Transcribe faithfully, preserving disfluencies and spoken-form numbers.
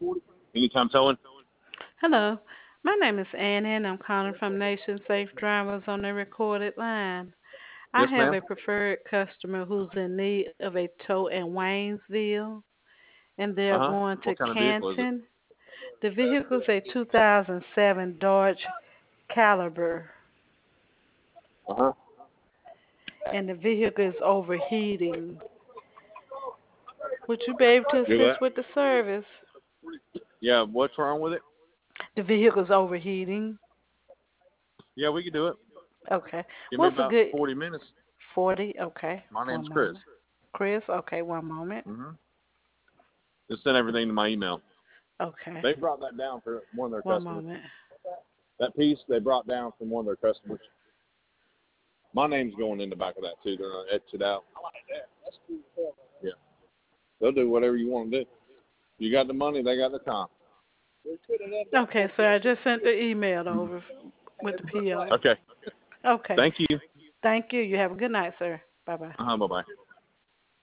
Anytime towing? Hello, my name is Annie, and I'm calling from Nation Safe Drivers on the recorded line. I Yes, have ma'am. a preferred customer who's in need of a tow in Waynesville, and they're Uh huh. going to What kind of vehicle is it? Canton. The vehicle is a two thousand seven Dodge Caliber, Uh huh. and the vehicle is overheating. Would you be able to Do that? assist with the service? Yeah. What's wrong with it? The vehicle is overheating. Yeah, we can do it. Okay. Give me What's a about good forty minutes. forty? Okay. My name's One Chris. moment. Chris, okay, one moment. Mm-hmm. Just send everything to my email. Okay. They brought that down for one of their One customers. moment. That piece they brought down from one of their customers. My name's going in the back of that too. They're gonna etch it out. Yeah. They'll do whatever you want to do. You got the money, they got the time. Okay, so I just sent the email Mhm. over with the P O. Okay. Okay. Thank you. Thank you. You have a good night, sir. Bye bye. Uh huh. Bye bye.